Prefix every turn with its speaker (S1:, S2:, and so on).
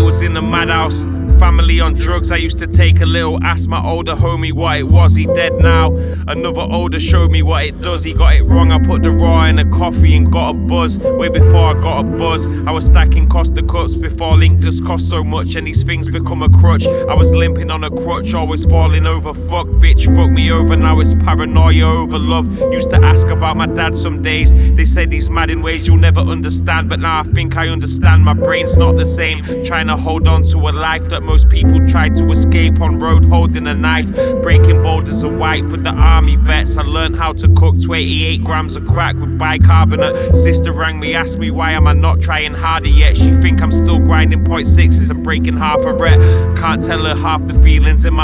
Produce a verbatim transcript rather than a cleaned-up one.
S1: was in the madhouse. Family on drugs, I used to take a little. Ask my older homie what it was, he dead now. Another older showed me what it does. He got it wrong, I put the raw in a coffee and got a buzz. Way before I got a buzz, I was stacking Costa cups before Link just cost so much. And these things become a crutch. I was limping on a crutch, always falling over. Fuck bitch, fuck me over, now it's paranoia over love. Used to ask about my dad some days. They said he's mad in ways you'll never understand, but now I think I understand. My brain's not the same, trying to hold on to a life that most people try to escape on road holding a knife. Breaking boulders of white for the army vets. I learned how to cook twenty-eight grams of crack with bicarbonate. Sister rang me, asked me why am I not trying harder yet. She think I'm still grinding point sixes and breaking half a rep. Can't tell her half the feelings in my